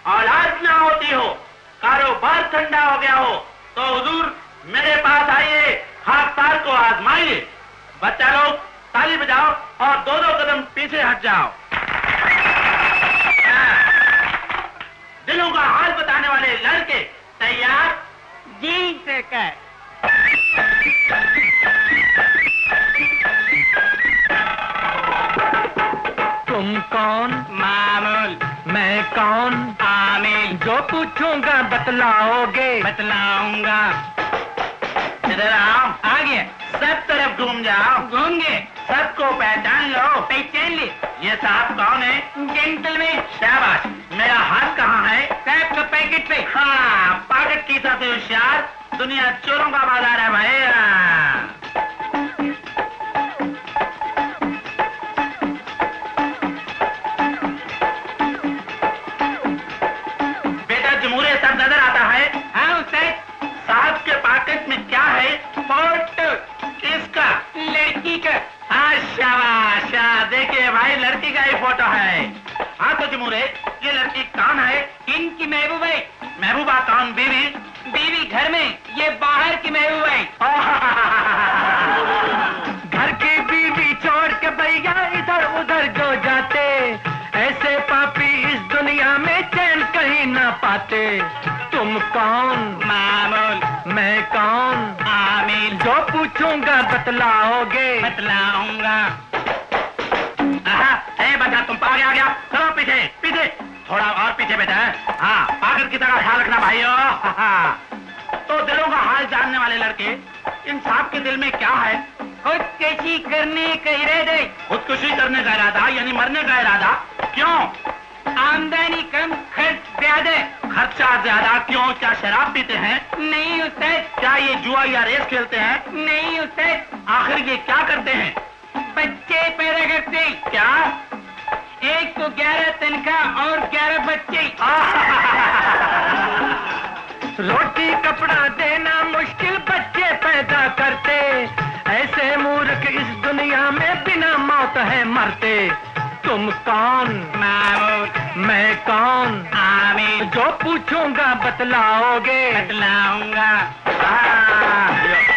औलाद ना होती हो, कारोबार ठंडा हो गया हो, तो हुजूर मेरे पास आइए, खाकसार को आजमाइए। बच्चा लोग ताली बजाओ और 2-2 कदम पीछे हट जाओ। दिलों का हाल बताने वाले लड़के तैयार? जी सरकार। तुम कौन? मामूल। मैं कौन? आमिल। जो पूछूंगा बतलाओगे? बतलाऊंगा। इधर आओ। आ गया। सब तरफ घूम जाओ। घूम गए। सबको पहचान लो। पहचान ली। ये साहब कौन है? जेंटलमैन। शाबाश। मेरा हाथ कहाँ है? साहब का पैकेट पे। हाँ, पाकेट की सबसे होशियार। दुनिया चोरों का बाजार है भाई। बेटा जमूरे सब नजर आता है? हाँ उस्ताद। साहब के पाकेट में क्या है? फोटो। किसका? लड़की का। हाँ शाबाश। देखिए भाई, लड़की का ही फोटो है। हाँ तो जमूरे, ये लड़की कौन है? इनकी महबूबा है। महबूबा कौन? बीवी? बीवी घर में, ये बाहर की महबूबा है। घर की बीवी छोड़ के भैया इधर उधर जो जाते, ऐसे पापी इस दुनिया में चैन कहीं ना पाते। तुम कौन? मामूल। मैं कौन? आमिल। जो पूछूंगा बतलाओगे? बतलाऊंगा। बता, तुम आगे आ गया। चलो पीछे पीछे, थोड़ा और पीछे बेटा। हाँ, पागल की तरह ख्याल रखना भाइयों। तो दिलों का हाल जानने वाले लड़के, इन साहब के दिल में क्या है? खुदकुशी करने का इरादा। खुदकुशी करने का इरादा यानी मरने का इरादा। क्यों? आमदनी कम, खर्च ज्यादा। खर्चा ज्यादा क्यों? क्या शराब पीते हैं? नहीं उस्ताद। क्या ये जुआ या रेस खेलते हैं? नहीं उस्ताद। आखिर ये क्या करते हैं? बच्चे पैदा करते। क्या? एक को 11 तनख्वाह और 11 बच्चे। रोटी कपड़ा देना मुश्किल, बच्चे पैदा करते। ऐसे मूर्ख इस दुनिया में बिना मौत है मरते। तुम कौन? मामूल। मैं कौन? आमिल। जो पूछूंगा बतलाओगे? बतलाऊंगा। हाँ,